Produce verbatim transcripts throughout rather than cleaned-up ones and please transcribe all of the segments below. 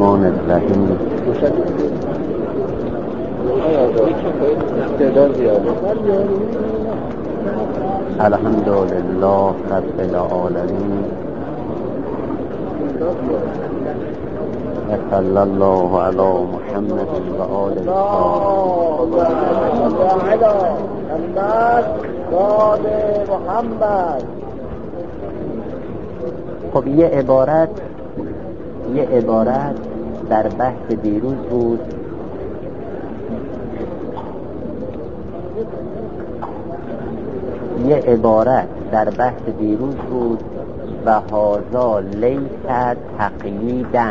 الرحمن الرحیم. الحمد لله رب العالمین و صلی الله علی محمد و آل محمد. خب یه عبارت یه عبارت در بحث دیروز بود یه عبارت در بحث دیروز بود و هذا لیس تقییداً.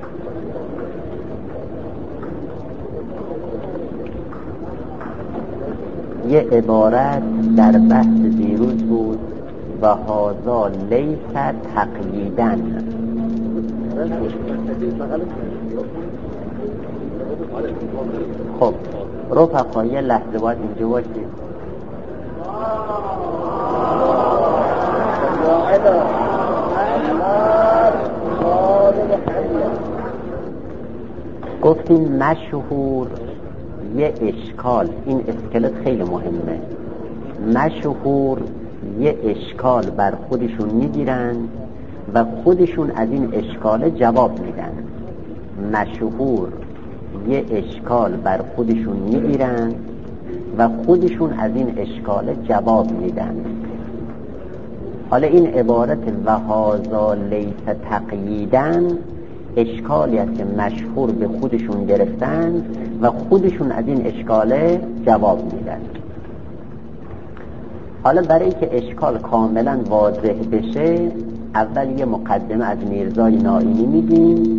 یه عبارت در بحث دیروز بود و هذا لیس تقییداً. خب رفقا یه لحظه باید اینجا باشید. گفتیم مشهور یه اشکال، این اسکلت خیلی مهمه. مشهور یه اشکال بر خودشون میگیرن و خودشون از این اشکال جواب میدن. مشهور یه اشکال بر خودشون میگیرن و خودشون از این اشکال جواب میدن. حالا این عبارت و هذا لیس تقییداً اشکالی است که مشهور به خودشون گرفتن و خودشون از این اشکال جواب میدن. حالا برای که اشکال کاملا واضح بشه اول یه مقدمه از میرزای نائینی میدیم.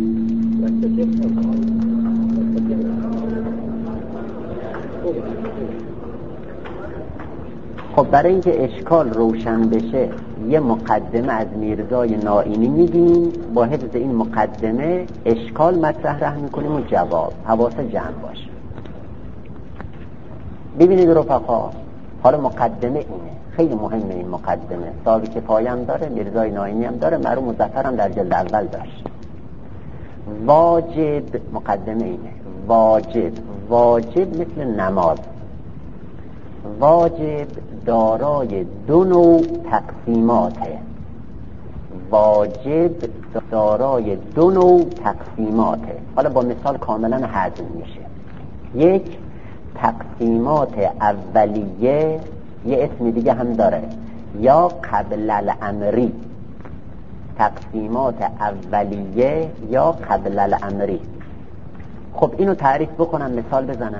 خب برای اینکه اشکال روشن بشه یه مقدمه از میرزای نائینی میدیم. با حفظ این مقدمه اشکال مطرح راه میکنیم و جواب. حواس جمع باشه. ببینید رفقا، حالا مقدمه اینه، خیلی مهمه این مقدمه. صاحب کفایه هم داره، میرزای نائینی هم داره، مرحوم مظفر هم در جلد اول داشت. واجب، مقدمه اینه، واجب واجب مثل نماز. واجب دارای دو نوع تقسیماته. واجب دارای دو نوع تقسیماته. حالا با مثال کاملا هضم میشه. یک، تقسیمات اولیه، یه اسم دیگه هم داره، یا قبل الامری. تقسیمات اولیه یا قبل الامری. خب اینو تعریف بکنم، مثال بزنم.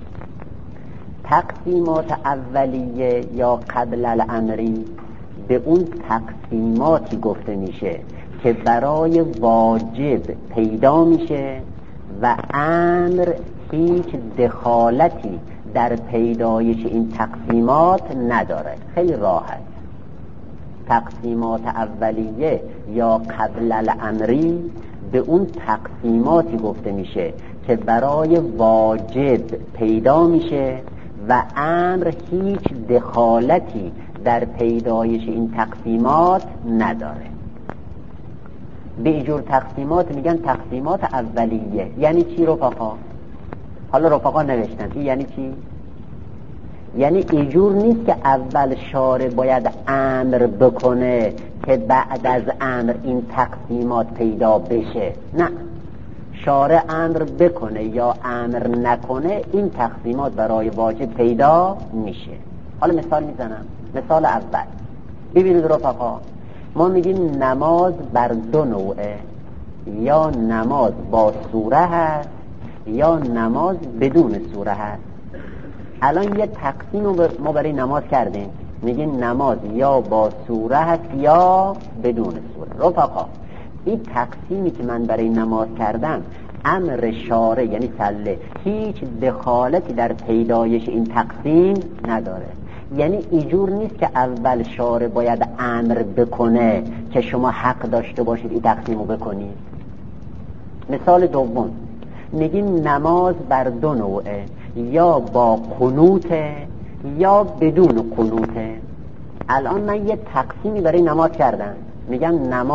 تقسیمات اولیه یا قبل الامری به اون تقسیماتی گفته میشه که برای واجب پیدا میشه و امر هیچ دخالتی در پیدایش این تقسیمات نداره. خیلی راحت. تقسیمات اولیه یا قبل الامری به اون تقسیماتی گفته میشه که برای واجب پیدا میشه و امر هیچ دخالتی در پیدایش این تقسیمات نداره. به اینجور تقسیمات میگن تقسیمات اولیه. یعنی چی رفقا؟ حالا رفقا نوشتن این یعنی چی؟ یعنی اینجور نیست که اول شارع باید امر بکنه که بعد از امر این تقسیمات پیدا بشه. نه، شارع امر بکنه یا امر نکنه این تقسیمات برای واجب پیدا میشه. حالا مثال میزنم. مثال اول ببینید رفقا، ما میگیم نماز بر دو نوعه، یا نماز با سوره هست یا نماز بدون سوره هست. الان یه تقسیم ما برای نماز کردیم، میگیم نماز یا با سوره هست یا بدون سوره. رفقا این تقسیمی که من برای نماز کردم امر شارع یعنی صله هیچ دخالتی در پیدایش این تقسیم نداره. یعنی اینجور نیست که اول شارع باید امر بکنه که شما حق داشته باشید این تقسیمو بکنید. مثال دوم میگیم نماز بر دو نوعه، یا با قنوته یا بدون قنوته. الان من یه تقسیمی برای نماز کردم، میگم نماز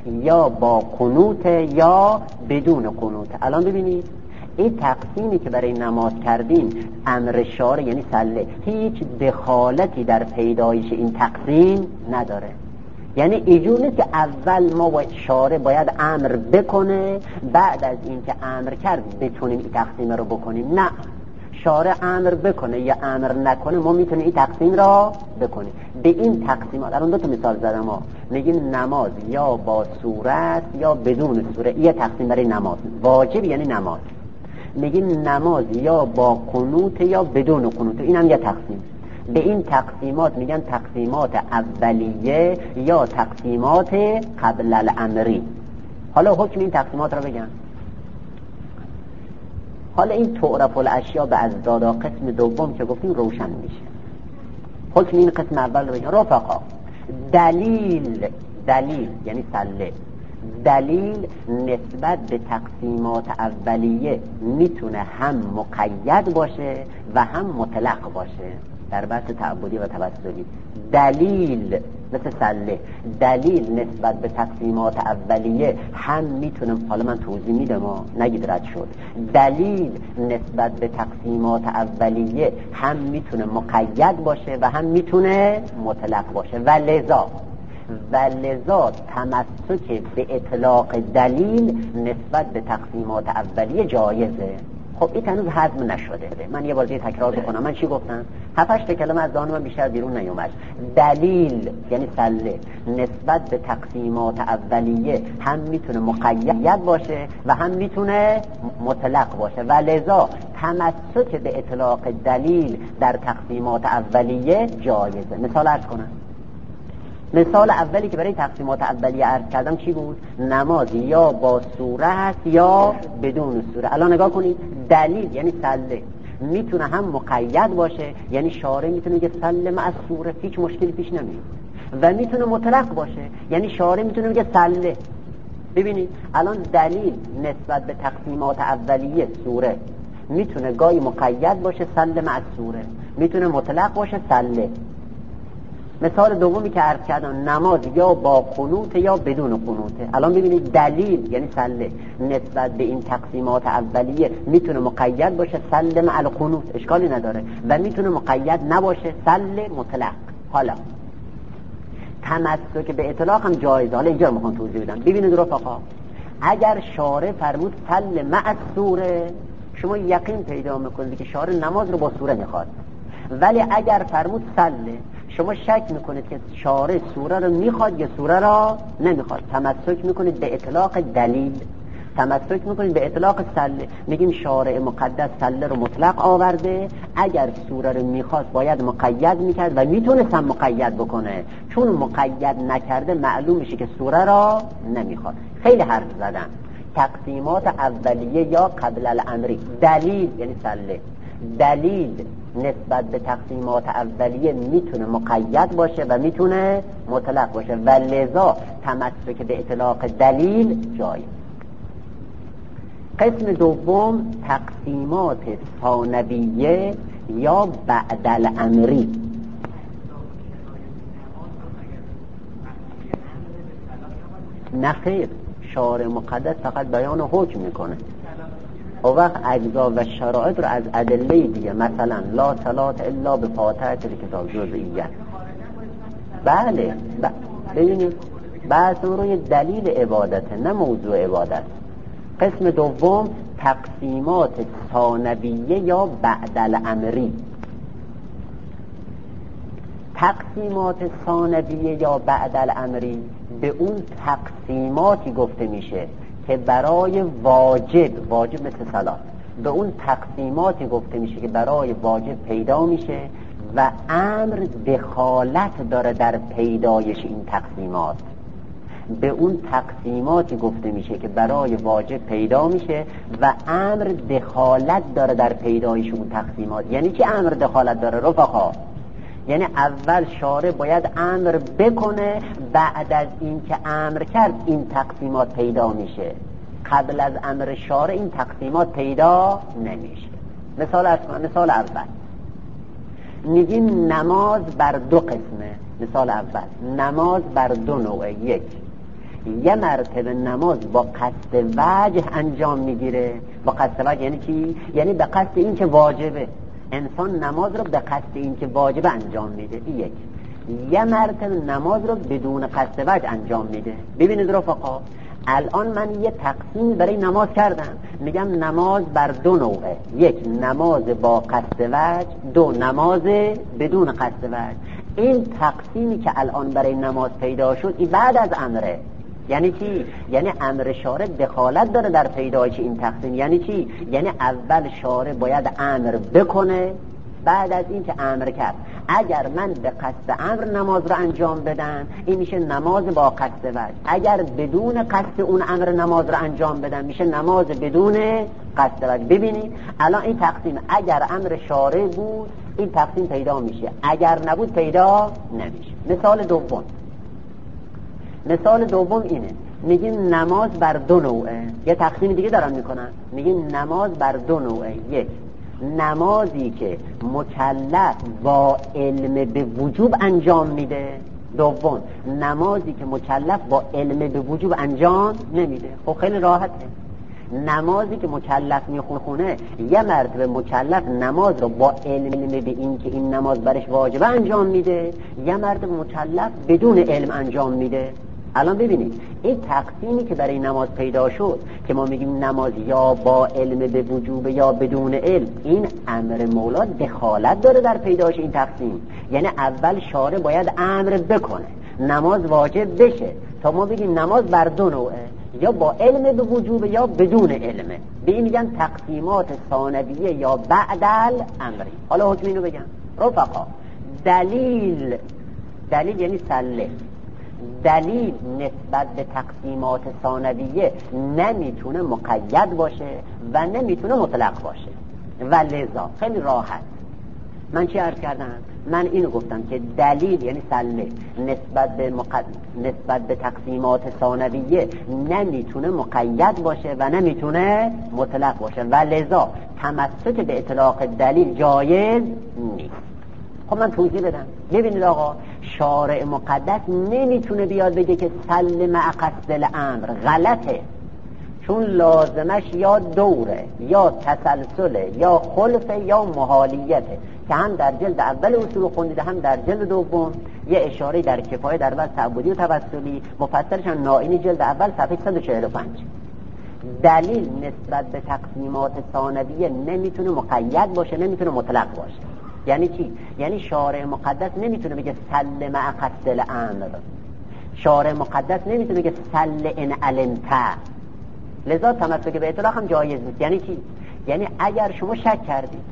یا با قنوت یا بدون قنوت. الان ببینید این تقسیمی که برای نماز کردیم، امر شارع یعنی سله هیچ دخالتی در پیدایش این تقسیم نداره. یعنی اینجور نیست که اول ما با شارع باید امر بکنه بعد از این که امر کرد بتونیم این تقسیم رو بکنیم. نه، شارع امر بکنه یا امر نکنه ما میتونیم این تقسیم را بکنیم. به این تقسیمات الان دو تا مثال زدم. ما میگیم نماز یا با صورت یا بدون صورت، یه تقسیم برای نماز واجب یعنی نماز. میگیم نماز یا با قنوت یا بدون قنوت، این هم یه تقسیم. به این تقسیمات میگن تقسیمات اولیه یا تقسیمات قبل الامری. حالا حکم این تقسیمات را بگن. حالا این تعرف الاشیاء به ازدادا قسم دوم که گفتیم روشن میشه. حکم این قسم اول رو بگن. رفقا، دلیل دلیل یعنی سله، دلیل نسبت به تقسیمات اولیه میتونه هم مقید باشه و هم مطلق باشه. در بحث تعبدی و توسلی دلیل مثل سله، دلیل نسبت به تقسیمات اولیه هم میتونه، حالا من توضیح میدم ما نگید رد شد، دلیل نسبت به تقسیمات اولیه هم میتونه مقید باشه و هم میتونه مطلق باشه. و لذا و لذا تمسک به اطلاق دلیل نسبت به تقسیمات اولیه جایزه. خب این هنوز هضم نشده. من یه بار دیگه تکرار بکنم. من چی گفتم؟ هفت هشت کلمه از ذهن من بیشتر بیرون نیومد. دلیل یعنی سله نسبت به تقسیمات اولیه هم میتونه مقید باشه و هم میتونه مطلق باشه. و لذا تمسک به اطلاق دلیل در تقسیمات اولیه جایزه. مثال عرض کنم. مثال اولی که برای تقسیمات اولیه عرض کردم چی بود؟ نماز یا با صورت یا بدون صورت. الان نگاه کنید، دلیل یعنی سله میتونه هم مقید باشه، یعنی شارع میتونه بگه سله مع صورت، هیچ مشکلی پیش نمیاد، و میتونه مطلق باشه، یعنی شارع میتونه بگه سله. ببینید الان دلیل نسبت به تقسیمات اولیه صورت میتونه گاهی مقید باشه سله مع صورت، میتونه مطلق باشه سله. مثال دومی که عرض کردم نماز یا با قنوت یا بدون قنوته. الان ببینید دلیل یعنی سله نسبت به این تقسیمات اولیه میتونه مقید باشه سله مع القنوت، اشکالی نداره، و میتونه مقید نباشه سله مطلق. حالا تمسک به اطلاق هم جایزه. حالا اینجا رو میخوام توضیح بدم. ببینید رفقا، اگر شارع فرمود سله مع سوره، شما یقین پیدا میکنید که شارع نماز رو با سوره میخواد. ولی اگر فرمود سله، شما شک میکنید که شارع سوره رو میخواد یا سوره رو نمیخواد. تمسک میکنید به اطلاق دلیل، تمسک میکنید به اطلاق سله. میگیم شارع مقدس سله رو مطلق آورده، اگر سوره رو میخواست باید مقید میکرد و میتونست هم مقید بکنه، چون مقید نکرده معلوم میشه که سوره رو نمیخواد. خیلی حرف زدن. تقسیمات اولیه یا قبل الامری، دلیل یعنی سله، دلیل نسبت به تقسیمات اولیه میتونه مقید باشه و میتونه مطلق باشه، و لذا تمسک به اطلاق دلیل جای. قسم دوم تقسیمات ثانویه یا بعد الامری. نه خیر، شارع مقدس فقط بیان و حکم میکنه. او وقت اجزا و شرایط رو از ادله دیگه، مثلا لا صلات الا به فاتحه کتاب جزئیه. بله ببینید بحث روی دلیل عبادته نه موضوع عبادت. قسم دوم تقسیمات ثانویه یا بعد الامری. تقسیمات ثانویه یا بعد الامری به اون تقسیماتی گفته میشه که برای واجب، واجب مثل صلات، به اون تقسیماتی گفته میشه که برای واجب پیدا میشه و امر دخالت داره در پیدایش این تقسیمات. به اون تقسیماتی گفته میشه که برای واجب پیدا میشه و امر دخالت داره در پیدایش اون تقسیمات. یعنی چی امر دخالت داره رفقا؟ یعنی اول شارع باید امر بکنه، بعد از این که امر کرد این تقسیمات پیدا میشه. قبل از امر شارع این تقسیمات پیدا نمیشه. مثال مثال اول میگیم نماز بر دو قسمه. مثال اول نماز بر دو نوعه. یک، یه مرتبه نماز با قصد وجه انجام میگیره. با قصد وجه یعنی چی؟ یعنی به قصد این که واجبه. انسان نماز رو به قصد این که واجبه انجام میده. این یک. یه مرتبه نماز رو بدون قصد وجه انجام میده. ببینید رفقا، الان من یه تقسیم برای نماز کردم، میگم نماز بر دو نوعه، یک نماز با قصد وجه، دو نماز بدون قصد وجه. این تقسیمی که الان برای نماز پیدا شد این بعد از امره. یعنی چی؟ یعنی امر شارع دخالت داره در پیدایش این تقسیم. یعنی چی؟ یعنی اول شارع باید امر بکنه، بعد از این که امر کرد اگر من به قصد امر نماز رو انجام بدم این میشه نماز با قصد وجه، اگر بدون قصد اون امر نماز رو انجام بدم میشه نماز بدون قصد وجه. ببینید الان این تقسیم اگر امر شارع بود این تقسیم پیدا میشه، اگر نبود پیدا نمیشه. مثال دوم، مثال دوم اینه، میگیم نماز بر دو نوعه. یه تقسیم دیگه دارن میکنن، میگیم نماز بر دو نوعه. یک نمازی که مکلف با علم به وجوب انجام میده، دوم نمازی که مکلف با علم به وجوب انجام نمیده. خب خیلی راحته، نمازی که مکلف میخونه یه مرتبه مکلف نماز رو با علم به این که این نماز برش واجبه انجام میده، یه مرتبه مکلف بدون علم انجام میده. الان ببینید این تقسیمی که برای نماز پیدا شد که ما میگیم نماز یا با علم به وجوب یا بدون علم، این امر مولا دخالت داره در پیدایش این تقسیم. یعنی اول شارع باید امر بکنه نماز واجب بشه تا ما بگیم نماز بر دو نوعه، یا با علم به وجوب یا بدون علمه. به این میگن تقسیمات ثانویه یا بعدل امری. حالا حکم اینو بگم رفقا، دلیل دلیل یعنی سله، دلیل نسبت به تقسیمات ثانویه نمیتونه مقید باشه و نمیتونه مطلق باشه. و لذا خیلی راحت من چی عرض کردم؟ من اینو گفتم که دلیل یعنی سله نسبت به مقد... نسبت به تقسیمات ثانویه نمیتونه مقید باشه و نمیتونه مطلق باشه و لذا تمسک به اطلاق دلیل جایز نیست. خب من توضیح بدم. ببینید آقا، شارع مقدس نمیتونه بیاد بگه که سل مع قصد الامر، غلطه، چون لازمش یا دوره یا تسلسله یا خلفه یا محالیته که هم در جلد اول اصول خوندیده هم در جلد دوم. یه اشاره در کفایه در بحث تعبدی و توسلی، مفصلش هم نائینی جلد اول صفحه صد و چهل و پنج. دلیل نسبت به تقسیمات ثانویه نمیتونه مقید باشه، نمیتونه مطلق باشه. یعنی چی؟ یعنی شارع مقدس نمیتونه بگه سل مع قصد الامر، شارع مقدس نمیتونه بگه سل ان علمت، لذا تمسک به اطلاق هم جایز نیست. یعنی چی؟ یعنی اگر شما شک کردید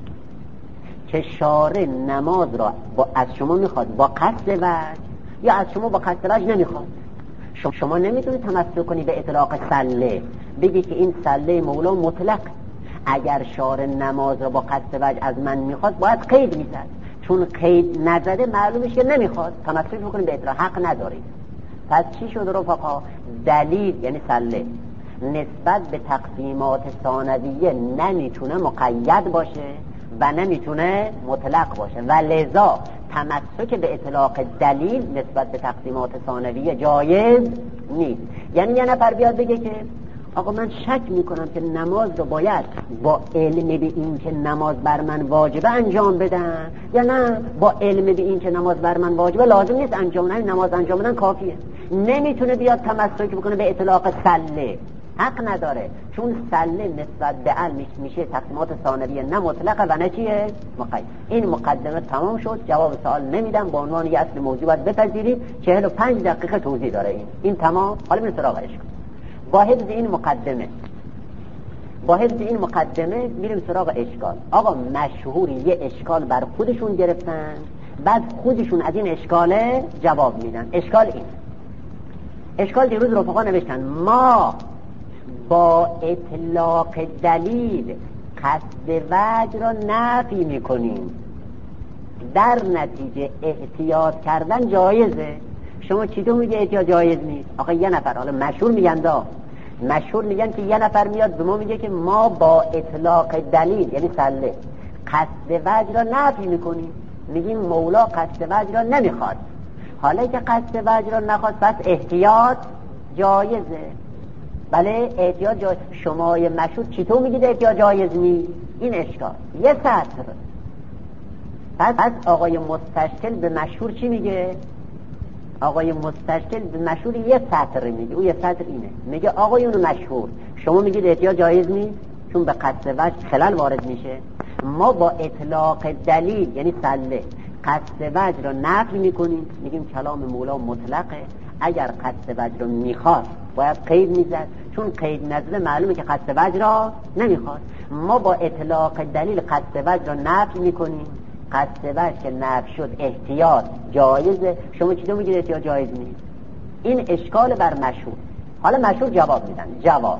که شارع نماز را با از شما میخواد با قصد وجه یا از شما با قصد وجه نمیخواد، شما, شما نمیتونید تمسک کنی به اطلاق سله، بگی که این سله مولا مطلق. اگر شارع نماز را با قصد وجه از من میخواد باید قید میزد، چون قید نزده معلومش که نمیخواد، تمسک بکنید به اطلاق، حق ندارید. پس چی شد رفقا؟ دلیل یعنی سله نسبت به تقسیمات ثانویه نمیتونه مقید باشه و نمیتونه مطلق باشه و لذا تمسک به اطلاق دلیل نسبت به تقسیمات ثانویه جایز نیست. یعنی یه نفر بیاد بگه که آقا من شک میکنم که نماز رو باید با علم به این که نماز بر من واجبه انجام بدن یا نه با علم به این که نماز بر من واجبه لازم نیست انجام بدن، نماز انجام بدن کافیه. نمیتونه بیاد تمسک بکنه به اطلاق سله، حق نداره، چون سله نسبت به علم میشه تقسیمات ثانویه نه مطلقه و نه چیه مقید. این مقدمه تمام شد، جواب سوال نمیدم، با عنوان یه اصل موضوع باید بپذیرید. چهل و پنج دقیقه توضیح داره این این تمام. حالا من سراغش کنم با حفظ این مقدمه با حفظ این مقدمه میریم سراغ اشکال. آقا مشهوری یه اشکال بر خودشون گرفتن، بعد خودشون از این اشکاله جواب میدن. اشکال این اشکال دیروز رفقا نوشتن ما با اطلاق دلیل قصد وجه را نفی میکنیم، در نتیجه احتیاط کردن جایزه. شما چطور میگه احتیاط جایز نیست؟ آخه یه نفر، حالا مشهور میگن دا مشهور میگن که یه نفر میاد به ما میگه که ما با اطلاق دلیل یعنی سله قصد وجه را نفی میکنیم، میگیم مولا قصد وجه را نمیخواد. حالا که قصد وجه را نخواد پس احتیاط جایزه. بله احتیاط جایز. شما مشهور چطور میگید احتیاط جایز نی؟ این اشکال یه سطر. پس از آقای مستشکل به مشهور چی میگه؟ آقای مستشکل به مشهور یه سطر میگه. او یه سطر اینه، میگه آقایون مشهور شما میگید احتیاط جایز نیست چون به قصد وجه خلل وارد میشه. ما با اطلاق دلیل یعنی سله قصد وجه رو نقل میکنیم، میگیم کلام مولا مطلقه. اگر قصد وجه رو میخواد باید قید میزد، چون قید نزده معلومه که قصد وجه را نمیخواد. ما با اطلاق دلیل قصد وجه رو نقل میکنیم. قصد وجه که نفی شد احتیاط جایزه، شما چی دو میگید احتیاط جایز نیست؟ این اشکال بر مشهور. حالا مشهور جواب میدن. جواب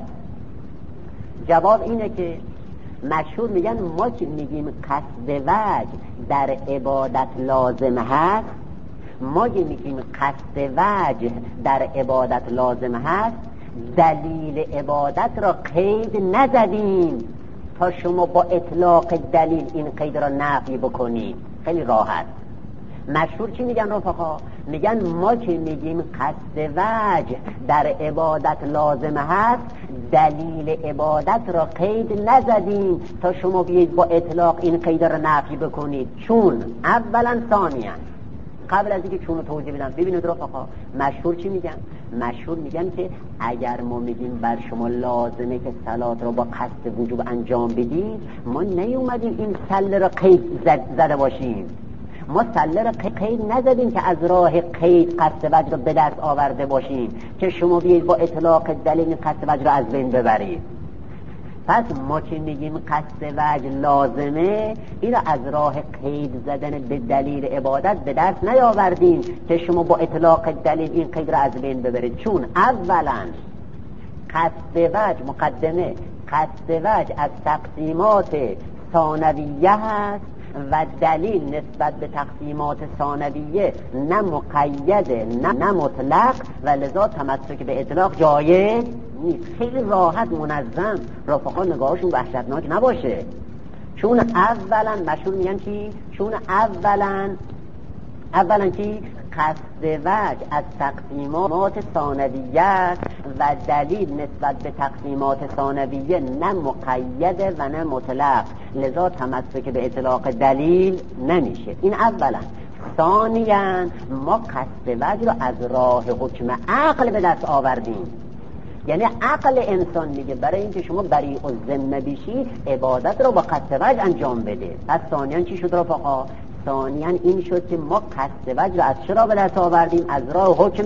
جواب اینه که مشهور میگن ما که میگیم قصد وجه در عبادت لازم هست، ما که میگیم قصد وجه در عبادت لازم هست، دلیل عبادت را قید نزدیم تا شما با اطلاق دلیل این قید را نفی بکنید. خیلی راحت. مشهور چی میگن رفقا؟ میگن ما که میگیم قصد وجه در عبادت لازم هست، دلیل عبادت را قید نزدیم تا شما بیاید با اطلاق این قید را نفی بکنید. چون اولا ثانیا قبل از اینکه چونو توضیح بدم ببینید رفقا مشهور چی میگن؟ مشهور میگن که اگر ما میگیم بر شما لازمه که صلات رو با قصد وجوب انجام بدید، ما نیومدیم این سله را قید زده باشیم. ما سله را قید نزدیم که از راه قید قصد وجه رو به دست آورده باشیم که شما بیایید با اطلاق دلیل قصد وجه رو از بین ببرید. پس ما که میگیم قصد وجه لازمه، این را از راه قید زدن به دلیل عبادت به دست نیاوردیم که شما با اطلاق دلیل این قید را از بین ببرید. چون اولا قصد وجه مقدمه قصد وجه از تقسیمات ثانویه هست و دلیل نسبت به تقسیمات ثانویه نه مقیده نه, نه مطلق و لذا تمسک به اطلاق جایز نیست. خیلی راحت منظم رفقا نگاهشون وحشتناک نباشه. چون اولا مشهور میگن چی؟ چون اولا اولا چی؟ قصد وجه از تقسیمات ثانویه و دلیل نسبت به تقسیمات ثانویه نه مقیده و نه مطلق، لذا تمسک به اطلاق دلیل نمیشه. این اولا. ثانیا ما قصد وجه رو از راه حکم عقل به دست آوردیم. یعنی عقل انسان میگه برای اینکه شما بریء الذمه بشی عبادت رو با قصد وجه انجام بده. پس ثانیا چی شد رفقا؟ ثانیا این شد که ما قصد وجه رو از چرا به دست آوردیم؟ از راه حکم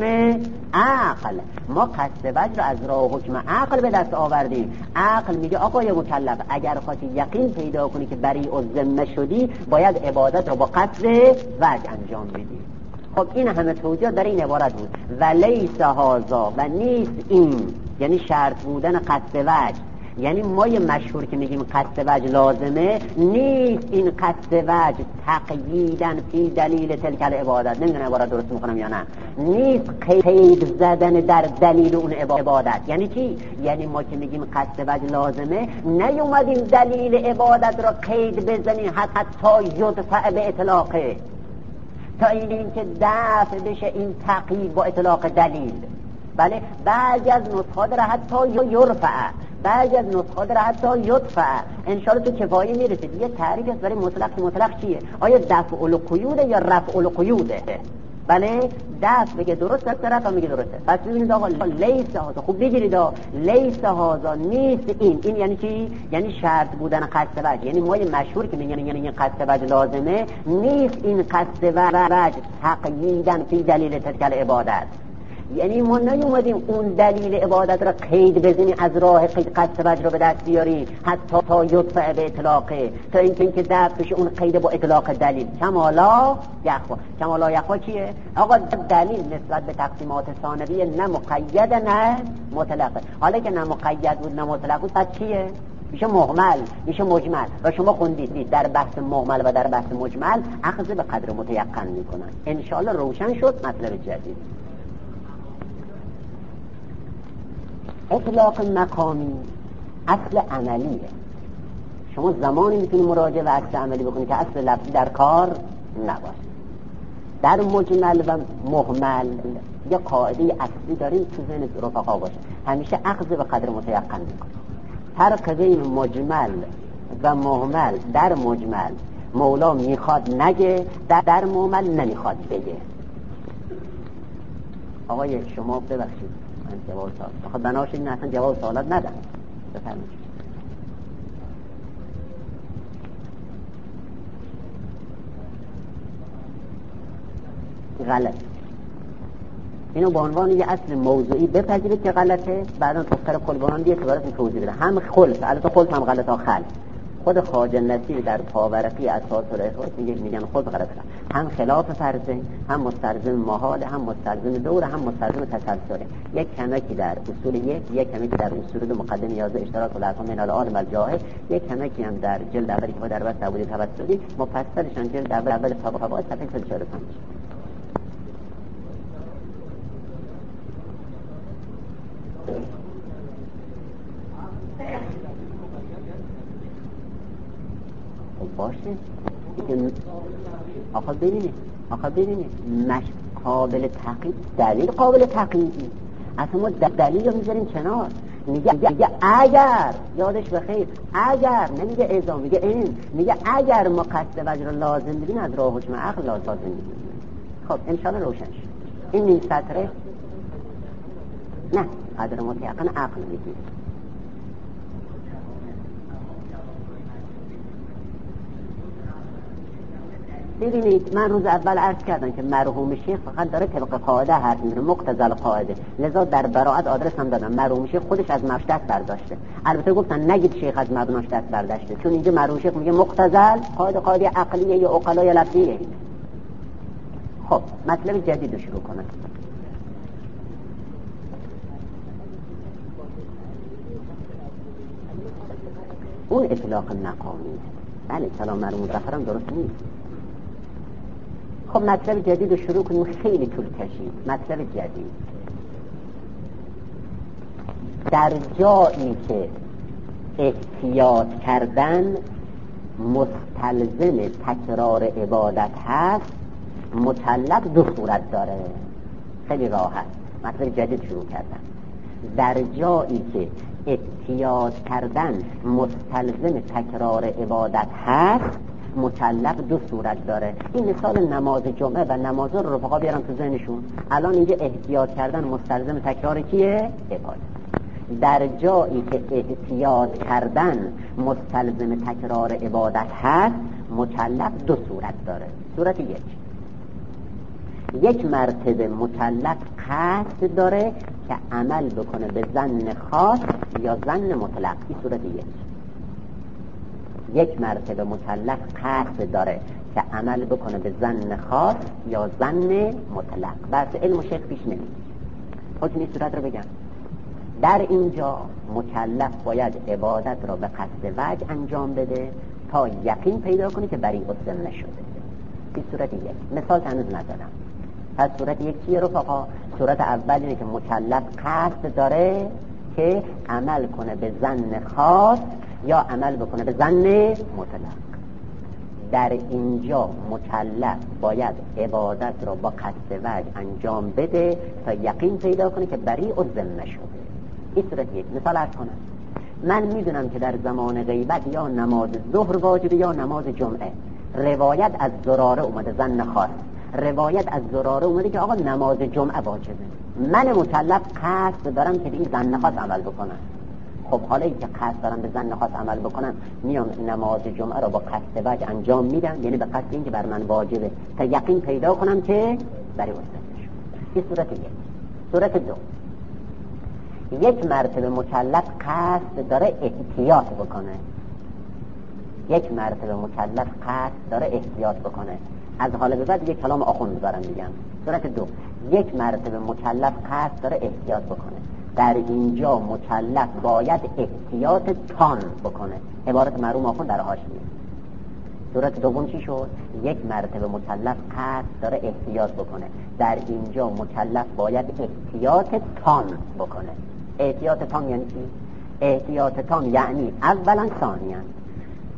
عقل. ما قصد وجه رو از راه حکم عقل به دست آوردیم. عقل میگه آقای مکلف اگر خواهی یقین پیدا کنی که بریء الذمه شدی باید عبادت رو با قصد وجه انجام بدی. خب این همه توجیه در این عبارت بود و لیس هذا و نیست این، یعنی شرط بودن قصد وجه. یعنی ما یه مشهور که میگیم قصد وجه لازمه، نیست این قصد وجه تقییدن فی دلیل تلک العبادت. نمیدونم عبارت درست میکنم یا نه. نیست قید زدن در دلیل اون عبادت. یعنی چی؟ یعنی ما که میگیم قصد وجه لازمه نیومدیم دلیل عبادت را قید بزنیم حتی یدفع به اطلاقه، تا این که دفع بشه این تقیید با اطلاق دلیل. بله بعضی از نسخات را حتی یرفع، بعضی از نسخات را حتی یدفع. انشاءالله تو کفایی میرسید. یه تعریف است برای مطلق. مطلق چیه؟ آیا دفع القیوده یا رفع القیوده؟ بله دفع بگه درست است، رفع میگه درسته. پس ببینید آقا لیس هذا، خوب بگیرید آقا لیس هذا نیست این. این یعنی چی؟ یعنی شرط بودن قصد وجه. یعنی ما یه مشهور که میگن یعنی این قصد وجه لازمه، نیست این قصد وجه تقییدن فی دلیل تلک العبادت. یعنی ما نیومدیم اون دلیل عبادت را قید بزنیم از راه قید قصد وجه رو به دست بیاریم حتی تا یدفع به اطلاقه، تا اینکه که دفع بشه اون قید با اطلاق دلیل. کمالا یخوا. کمالا یخوا چیه؟ آقا دلیل نسبت به تقسیمات ثانویه نه مقید نه مطلقه. حالا که نه مقید بود نه مطلق بود پس چیه؟ میشه محمل، میشه مجمل. و شما خوندید در بحث محمل و در بحث مجمل اخذ به قدر متیقن میکنن. انشاءالله روشن شد مطلب جدید. اطلاق مقامی اصل عملیه. شما زمانی میتونید مراجعه و اصل عملی بکنید که اصل لفظی در کار نباشه. در مجمل و محمل یه قاعده اصلی داریم تو ذهن رفقا باشه، همیشه اخذ به قدر متیقن میکنه. فرق بین مجمل و مهمل در مجمل مولا میخواد نگه، در, در مهمل نمیخواد بگه. آقای شما ببخشید من جواب سوال بخواد بناشید نه اصلا جواب سوالات ندن. بفرمایید. غلط. اینو به عنوان یه اصل موضوعی بپذیرید که غلطه، بعدا دختر کلبانان بیه که براتون توضیح بده. هم خلط، البته خلط هم غلط ها خلط. خود خواجه نصیر در پاورقی اساس الاخلاص میگه میگن خلط غلط خلط. هم خلاف فرضه، هم مستلزم محال، هم مستلزم دور، هم مستلزم تسلسله. یک کمکی در اصول یک، یک کمکی در اصول دو مقدم یازده اشتراک الارقام من العالم الجاهل، یک کمکی هم در جلد اولی که در بس تعبدی توسلی، مفصلشان جلد اول اول فواید صفحه صد و چهل و پنج. باشه آقا ببینید آقا ببینید مش قابل تحقیق، دلیل قابل تحقیقی اصلا ما دلیل رو میذاریم کنار. میگه میگه اگر یادش بخیر، اگر نمیگه اذا، میگه این میگه اگر ما قصد وجه رو لازم بدیم از راه حکم عقل لازم بدیم. خب انشاءالله روشن شد. این نیم سطره نه قدر متیقن عقل میگه. ببینید من روز اول عرض کردم که مرحوم شیخ فقط داره طبق قاعده حرف میزنه، مقتضی القاعده، لذا در براءت آدرس هم دادم مرحوم شیخ خودش از مبناش دست برداشته. البته گفتن نگید شیخ از مبناش دست برداشته، چون اینجا مرحوم شیخ میگه مقتضی القاعده، قاعده عقلیه یا عقلا یا لفظیه. خب مطلب جدید رو شروع کنم. اون اطلاق مقامی بله کلام مرحوم رفرم درست نیست. خب مطلب جدید رو شروع کنیم. خیلی طول کشید. مطلب جدید در جایی که احتیاط کردن مستلزم تکرار عبادت هست، مطلق دو صورت داره. خیلی راحت مطلب جدید شروع کردن. در جایی که احتیاط کردن مستلزم تکرار عبادت هست، مطلق دو صورت داره. این مثال نماز جمعه و نماز رو رفقا بیارن تو ذهنشون. الان اینجا احتیاط کردن مستلزم تکرار کیه؟ عبادت. در جایی که احتیاط کردن مستلزم تکرار عبادت هست، مطلق دو صورت داره. صورت یک، یک مرتبه مطلق قصد داره که عمل بکنه به ظن خاص یا ظن مطلق. این صورت یک. یک مرتبه مطلق قصد داره که عمل بکنه به ظن خاص یا ظن مطلق. بس علم و شیخ پیش نمید. خودتون این صورت رو بگم. در اینجا مکلف باید عبادت را به قصد وجه انجام بده تا یقین پیدا کنی که بری الذمه نشده. این صورت یک. مثال هنوز ندادم. پس صورت یک چیه رفقا؟ صورت اول اینه که مکلف قصد داره که عمل کنه به ظن خاص یا عمل بکنه به ظن مطلق. در اینجا مکلف باید عبادت را با قصد وجه انجام بده تا یقین پیدا کنه که بری الذمه شده. این صورت یک. مثال عرض کنم. من میدونم که در زمان غیبت یا نماز ظهر واجبه یا نماز جمعه. روایت از زراره اومده ظن خاص، روایت از زراره اومده که آقا نماز جمعه واجبه. من مکلف قصد دارم که به این ظن خاص عمل بکنم. خب حالا این که قصد دارم به ظن خاص عمل بکنم، میام نماز جمعه را با قصد وجه انجام میدم، یعنی به قصد این که بر من واجبه تا یقین پیدا کنم که بری الذمه شد. این صورت یک. صورت دو، یک مرتبه مکلف قصد داره احتیاط بکنه. یک مرتبه مکلف قصد داره احتیاط بکنه. از حال به بعد یک کلام آخوند دارم میگم. صورت دو، یک مرتبه مکلف قصد داره احتیاط بکنه. در اینجا مکلف باید احتیاط تام بکنه. عبارت مرحوم آخوند در حاشیه. صورت دوم چی شد؟ یک مرتبه مکلف قصد داره احتیاط بکنه. در اینجا مکلف باید احتیاط تام بکنه. احتیاط تام یعنی چی؟ احتیاط تام یعنی اولا ثانیا.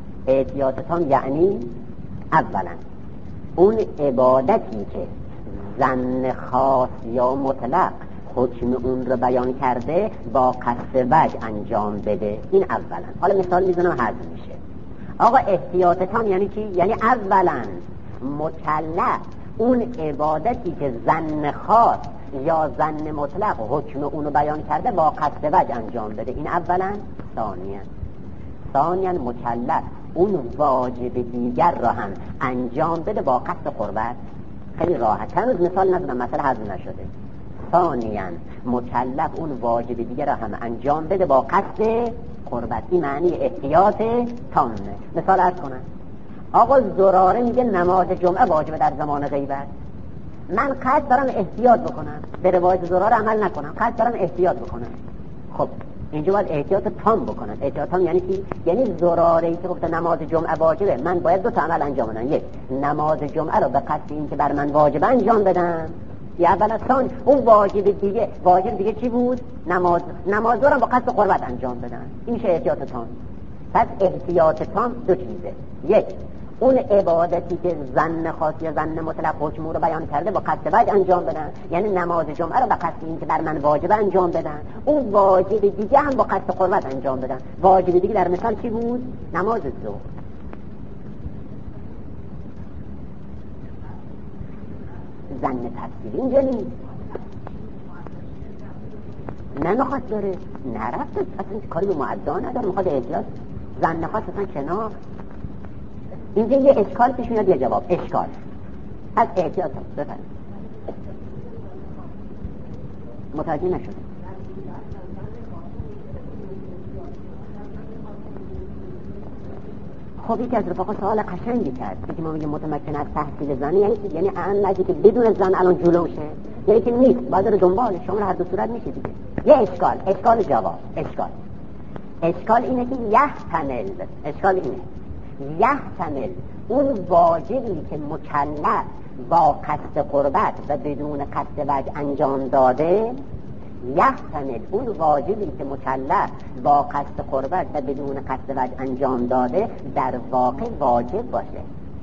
احتیاط تام یعنی اولا اون عبادتی که ظن خاص یا مطلق حکم اون رو بیان کرده با قصد وجه انجام بده. این اولا. حالا مثال میزنم حذف میشه. آقا احتیاط تام یعنی چی؟ یعنی اولا مکلف اون عبادتی که ظن خاص یا ظن مطلق حکم اونو بیان کرده با قصد وجه انجام بده. این اولا. ثانیا ثانیا مکلف اون واجب دیگر را هم انجام بده با قصد قربت. خیلی راحت. هنوز مثال نزدم، مثلا حذف نشده. ثانیا مکلف اون واجب دیگر را هم انجام بده با قصد قربت. این معنی احتیاط تامه. مثال عرض کنم. آقا زراره میگه نماز جمعه واجب در زمان غیبت. من قصد دارم احتیاط بکنم، به روایت زراره عمل نکنم، قصد دارم احتیاط بکنم. خب اینجا باید احتیاط تام بکنم. احتیاط تام یعنی چی؟ یعنی زراره ای که گفته نماز جمعه واجبه، من باید دو تا عمل انجام بدم. یک، نماز جمعه رو به قصد این که بر من واجبه انجام بدم. یا اولا ثانی اون واجب دیگه، واجب دیگه چی بود؟ نماز. نماز رو با قصد قربت انجام بدم. این میشه احتیاط تام. پس احتیاط تام دو چیزه. یک، اون عبادتی که ظن خاص یا ظن مطلق حکم رو بیان کرده با قصد وجه انجام بدن، یعنی نماز جمعه رو با قصد این که بر من واجبه انجام بدن. اون واجب دیگه هم با قصد قربت انجام بدن. واجب دیگه در مثال چی بود؟ نماز ظهر. ظن تفصیلی اینجا نیست، نمیخواد داره، نرفت اصلا کاری به معدا نداره، میخواد احتیاط. ظن خاص اصلا کنار. اینجا یه اشکال پیش میاد، یه جواب. اشکال از احتیاط بفرمایید. متوجه نشد. خب یکی از رفقا سوال قشنگی کرد که ما میگیم متمکن از تحصیل زنی یعنی یعنی ان نزدی که بدون زن الان جلوشه، یعنی که نیست، باید رو دنبال شما هر دو صورت میشه دیگه. یه اشکال، اشکال جواب. اشکال اشکال اینه که یحتمل، اشکال اینه یحتمل اون واجبی که مکلف با قصد قربت و بدون قصد وجه انجام داده، یحتمل اون واجبی که مکلف با قصد قربت و بدون قصد وجه انجام داده در واقع واجب باشه.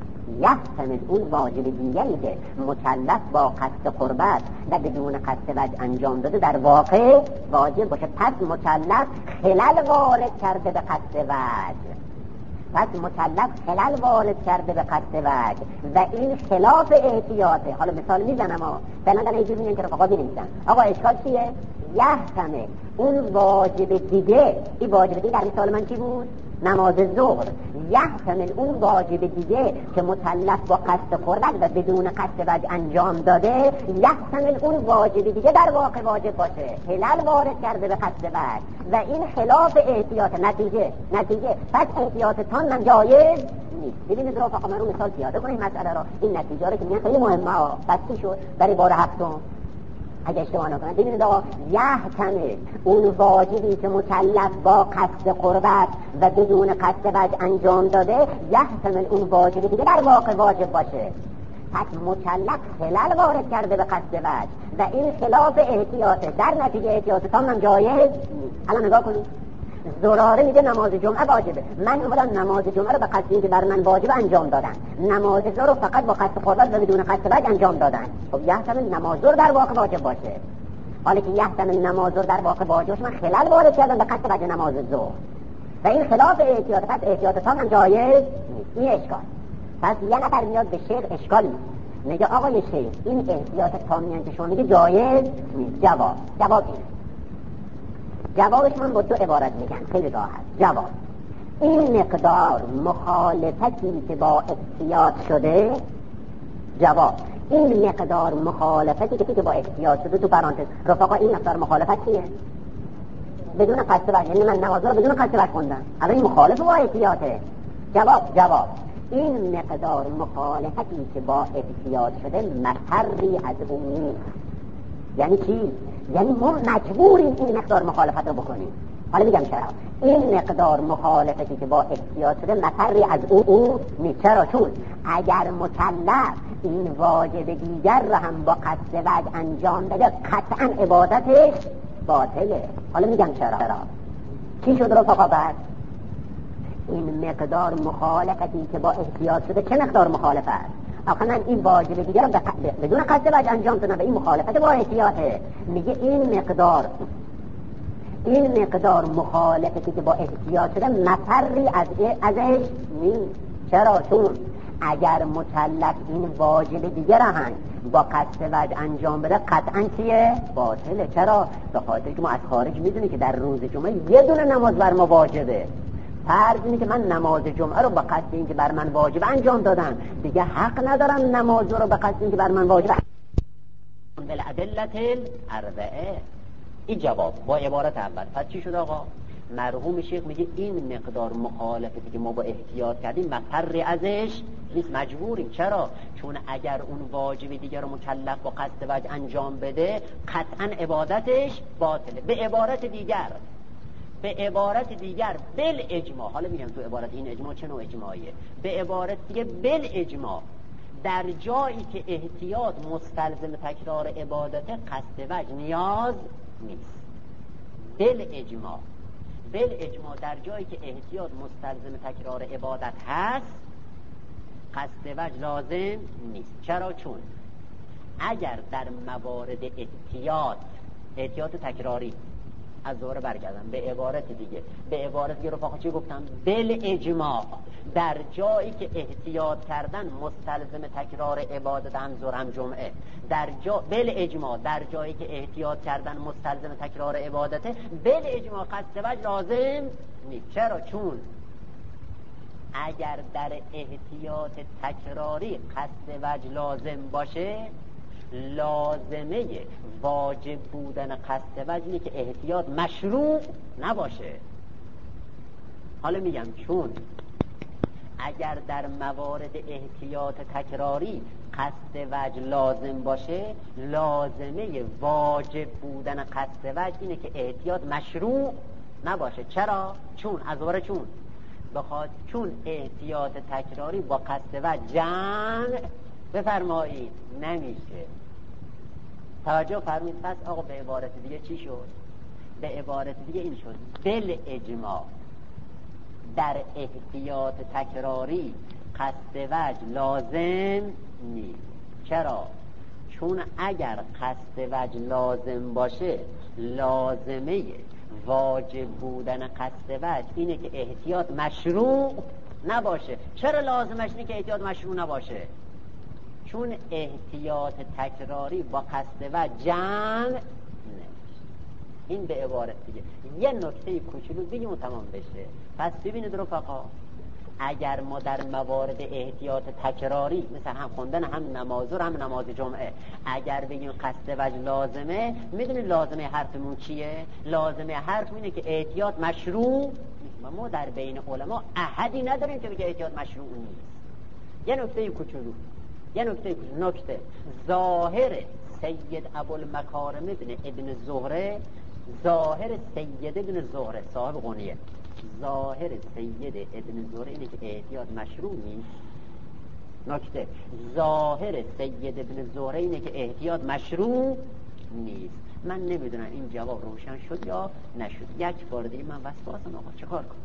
یحتمل اون واجب دیگری که مکلف با قصد قربت و بدون قصد وجه انجام داده در واقع واجب باشه. پس مکلف خلل وارد کرده به قصد وجه. پس مکلف خلل وارد کرده به قصد وجه و این خلاف احتیاطه. حالا مثال میزنم ها، فعلا در اینجور میگن که رفقا بینیستن. آقا اشکال چیه؟ یحتمل اون واجب دیگه، این واجب دیگه در مثال من چی بود؟ نماز ظهر. یحتمل اون واجب دیگه که مکلف با قصد قربت و بدون قصد وجه انجام داده، یحتمل اون واجب دیگه در واقع واجب باشه، خلل وارد کرده به قصد وجه و این خلاف احتیاط. نتیجه نتیجه پس احتیاط تام من جایز نیست. ببینید رفقا من رو مثال پیاده کنیم مسئله را. این نتیجه رو که میگن خیلی مهمه ها، بستی شد برای بار هفتم اگه اشتباه نکنم. ببینید آقا، یحتمل اون واجبی که مکلف با قصد قربت و بدون قصد وجه انجام داده، یحتمل اون واجبی دیگه در واقع واجب باشه. پس مکلف خلل وارد کرده به قصد وجه و این خلاف احتیاطه، در نتیجه احتیاط تام هم جایز نیست. الان نگاه کنید، زراره میگه نماز جمعه واجبه، من اومدم نماز جمعه رو به قصد اینکه بر من واجبه انجام دادن، نماز ظهر رو فقط با قصد قربت و بدون قصد وجه انجام دادن. خب یحتمل نماز ظهر در واقع واجب باشه. حالا که یحتمل نماز ظهر در واقع واجب باشه، من خلل وارد کردم به قصد وجه نماز ظهر و این خلاف احتیاط، پس احتیاط تام هم جایز نیست. این اشکال. پس یه نفر میاد به شیخ اشکال نیست، میگه آقای شیخ این احتیاط تامی که شما میگه جایز نیست. جواب جواب اینه. جوابش من با دو عبارت میگم خیلی راحت. جواب: این مقدار مخالفتی که با احتیاط شده، جواب این مقدار مخالفتی که با احتیاط شده، تو پرانتز رفقا این مقدار مخالفت چیه؟ بدون قصد وجه، یعنی من نماز رو بدون قصد وجه خوندم، الان این مخالف با احتیاطه. جواب جواب این مقدار مخالفتی که با احتیاط شده مفری از اون نیست. یعنی چی؟ یعنی ما مجبوریم این مقدار مخالفت رو بکنیم. حالا میگم چرا. این مقدار مخالفتی که با احتیاط شده مفری از اون اون نیست. چرا؟ چون اگر مکلف این واجب دیگر رو هم با قصد وجه انجام بده، قطعا عبادتش باطله. حالا میگم چرا. چی شد رفقا؟ بعد این مقدار مخالفتی که با احتیاط شده چه مقدار مخالفت؟ آخه من این واجب دیگه رو بدون قصد وجه انجام دادم و این مخالفت با احتیاطه. میگه این مقدار این مقدار مخالفتی که با احتیاط شده مفری از ازش نیست. چرا؟ چون اگر مکلف این واجب دیگه را هم با قصد وجه انجام بده قطعا چیه؟ باطله. چرا؟ به خاطر که ما از خارج میدونی که در روز جمعه یه دونه نماز بر ما واجبه. فرض اینه که من نماز جمعه رو به قصد اینکه بر من واجب انجام دادم، دیگه حق ندارم نماز رو به قصد اینکه بر من واجب بالادله الاربعه. این جواب با عبارت اول. پس چی شد آقا؟ مرحوم شیخ میگه این مقدار مخالفتی که ما با احتیاط کردیم مفر ازش نیست، مجبوریم. چرا؟ چون اگر اون واجب دیگر رو مکلف با قصد وجه انجام بده قطعا عبادتش باطله. به عبارت دیگر به عبارت دیگر بل اجماع، حالا میگم تو عبارت این اجماع چه نوع اجماعیه، به عبارت دیگه بل اجماع در جایی که احتیاط مستلزم تکرار عبادت قصد وجه نیاز نیست. بل اجماع بل اجماع در جایی که احتیاط مستلزم تکرار عبادت هست قصد وجه لازم نیست. چرا؟ چون اگر در موارد احتیاط احتیاط تکراری از دوره برگردم به عبارت دیگه به عبارت دیگه رفاقا چی گفتم؟ بل اجماع در جایی که احتیاط کردن مستلزم تکرار عبادت هم ظهر هم جمعه، در جا بل اجماع در جایی که احتیاط کردن مستلزم تکرار عبادته بل اجماع قصد وجه لازم نیست. چرا؟ چون اگر در احتیاط تکراری قصد وجه لازم باشه لازمه واجب بودن قصد وجه اینه که احتیاط مشروع نباشه. حالا میگم چون اگر در موارد احتیاط تکراری قصد وجه لازم باشه لازمه واجب بودن قصد وجه اینه که احتیاط مشروع نباشه. چرا؟ چون از دوره چون بخواد چون احتیاط تکراری با قصد وجه جمع بفرمایید نمیشه. توجه فرمایید. پس آقا به عبارت دیگه چی شد؟ به عبارت دیگه این شد بل اجماع در احتیاط تکراری قصد وجه لازم نیست. چرا؟ چون اگر قصد وجه لازم باشه لازمه واجب بودن قصد وجه اینه که احتیاط مشروع نباشه. چرا لازمش اینه که احتیاط مشروع نباشه؟ چون احتیاط تکراری با قصد وجه جمع نمیشه. این به عبارت دیگه. یه نکته کوچولو بگیم و تمام بشه. پس ببینید رفقا، اگر ما در موارد احتیاط تکراری مثل هم خوندن هم نماز و هم نماز جمعه اگر بگیم قصد وجه لازمه، میدونید لازمه حرفمون چیه؟ لازمه حرف اینه که احتیاط مشروع و ما در بین علما احدی نداریم که بگه احتیاط مشروع نیست. یه نکته کوچولو یه نکته کوچولو نکته ظاهر سید ابوالمکارم ابن ابن زهره ظاهر سید ابن زهره صاحب غنیه ظاهر سید ابن زهره اینه که احتیاط مشروع نیست. نکته ظاهر سید ابن زهره اینه که احتیاط مشروع نیست. من نمیدونم این جواب روشن شد یا نشد. یک بار دیگه من وسواسم آقا چه کار کنم؟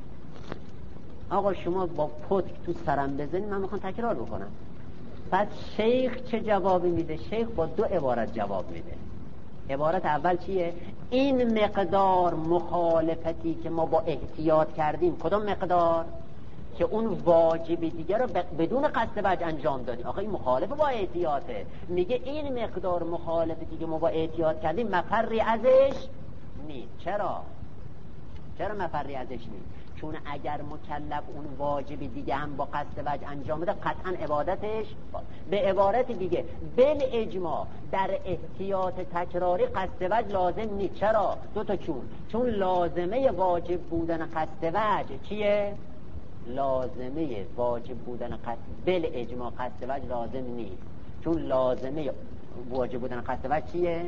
آقا شما با پتک تو سرم بزنید من میخوام تکرار بکنم. پس شیخ چه جوابی میده؟ شیخ با دو عبارت جواب میده. عبارت اول چیه؟ این مقدار مخالفتی که ما با احتیاط کردیم، کدام مقدار؟ که اون واجب دیگه رو بدون قصد وجه انجام دادیم. آخه این مخالف با احتیاطه. میگه این مقدار مخالفتی که ما با احتیاط کردیم مفری ازش نیست. چرا؟ چرا مفری ازش نیست؟ چون اگر مکلف اون واجب دیگه هم با قصد وجه انجام بده قطعا عبادتش با. به عبارت دیگه بل اجماع در احتیاط تکراری قصد وجه لازم نیست. چرا؟ دو تا چون چون لازمه واجب بودن قصد وجه چیه؟ لازمه واجب بودن قصد بل اجماع قصد وجه لازم نیست. چون لازمه واجب بودن قصد وجه چیه؟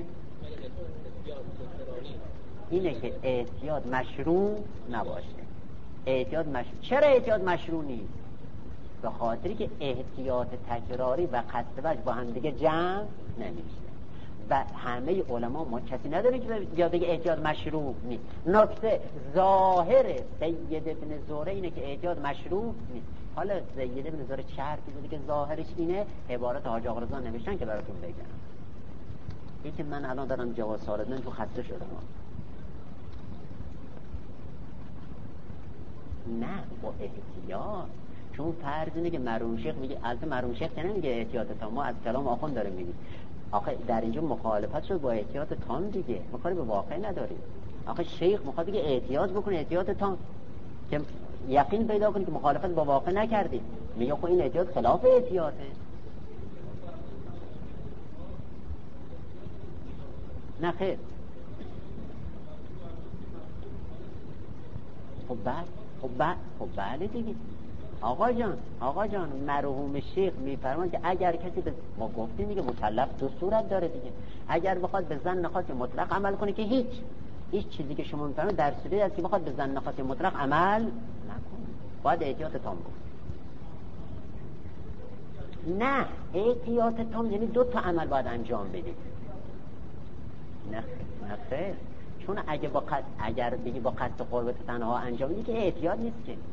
اینه که احتیاط مشروع نباشه. احتیاط مشروع. چرا احتیاط مشروع نیست؟ به خاطری که احتیاط تکراری و قصد وجه با هم دیگه جمع نمیشه. و همه علما ما کسی نداره که بیاد بگه احتیاط مشروع نیست. نکته ظاهر سید ابن زهره اینه که احتیاط مشروع نیست. حالا سید ابن زهره چه حرفی زده که ظاهرش اینه؟ عبارت حاج آقا رضا نوشتن که براتون بگم. یکی من الان دارم جواب سوال من تو خسته شدم. نه با احتیاط، چون فرض اینه که مرحوم شیخ میگه، البته مرحوم شیخ که نمیگه احتیاط تام، ما از کلام آخوند داریم میگیم. آخه در اینجا مخالفت شد با احتیاط تام دیگه، ما کاری به واقع نداریم. آخه شیخ میخواد بگه احتیاط بکنه، احتیاط تام که یقین پیدا کنی که مخالفت با واقع نکردی. میگه خب این احتیاط خلاف احتیاطه. نه خیر. خب بعد خب بعد خب بله دیگه. آقا جان آقا جان مرحوم شیخ میفرماند که اگر کسی به ما گفتیم دیگه مکلف دو صورت داره دیگه. اگر بخواد به ظن خاص مطلق عمل کنه که هیچ هیچ چیزی که شما میفرمایید در صورتی است که بخواد به ظن خاص مطلق عمل نکنه، باید احتیاط تام کنه. نه احتیاط تام یعنی دو تا عمل باید انجام بدید. نه نه خیر، چون اگه با قصد اگر بگی با قصد قربت تنها انجام میدی که احتیاط نیست که.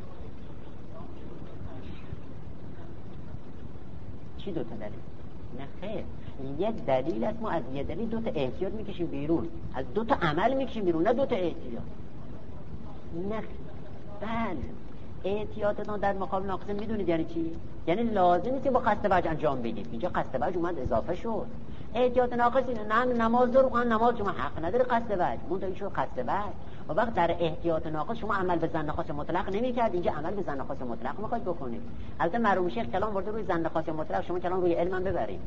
چی دو تا دلیل؟ نه خیر، یک دلیل است، ما از یه دلیل دو تا احتیاط میکشیم بیرون، از دو تا عمل میکشیم بیرون، نه دو تا احتیاط. نه بله، احتیاطتون در مقابل ناقصه میدونید یعنی چی؟ یعنی لازم نیست که با قصد وجه انجام بدید. اینجا قصد وجه اومد اضافه شد. احتیاط ناقص اینه، نه نماز رو خواهن نماز شما حق نداره قصد وجه، مون دارید شو قصد وجه. و وقت در احتیاط ناقص شما عمل به ظن خاص مطلق نمی‌کرد، اینجا عمل به ظن خاص مطلق می‌خواید بکنید. البته مرحوم شیخ کلام برده روی ظن خاص مطلق، شما کلام روی علم هم ببرید.